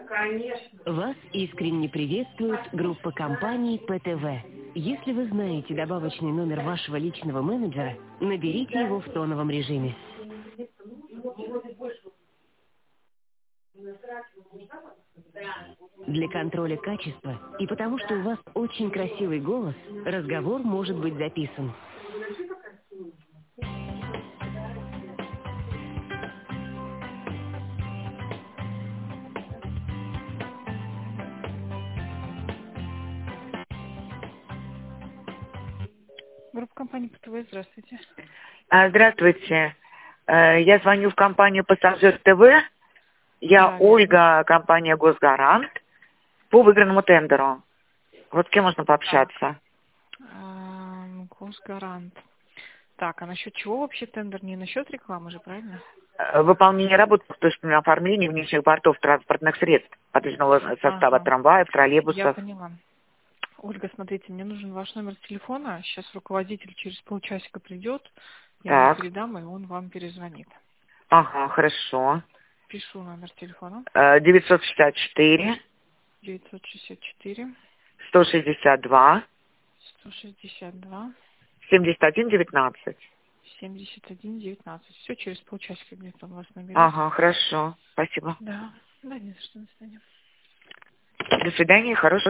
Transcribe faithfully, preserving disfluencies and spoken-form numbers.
Вас искренне приветствует группа компаний Пэ Тэ Вэ. Если вы знаете добавочный номер вашего личного менеджера, наберите его в тоновом режиме. Для контроля качества и потому, что у вас очень красивый голос, разговор может быть записан. Группа компании Пэ Тэ Вэ, здравствуйте. А, Здравствуйте. Э, Я звоню в компанию «Пассажир ТВ». Я Да, Ольга, компания «Госгарант» по выигранному тендеру. Вот с кем можно так. пообщаться? Эм, Госгарант. Так, а насчет чего вообще тендер? Не насчет рекламы же, правильно? Э, Выполнение работ по точному оформлению внешних бортов транспортных средств, подвижного состава Ага, трамваев, я троллейбусов. поняла. Ольга, смотрите, мне нужен ваш номер телефона. Сейчас руководитель через полчасика придет. Я ему Так. передам, и он вам перезвонит. Ага, хорошо. Пишу номер телефона. Э, девятьсот шестьдесят четыре девятьсот шестьдесят четыре сто шестьдесят два сто шестьдесят два семьдесят один девятнадцать. семьдесят один девятнадцать. Все, через полчасика где-то он вас наберет. Ага, хорошо. Спасибо. Да, да, не за что, до свидания. До свидания, хорошего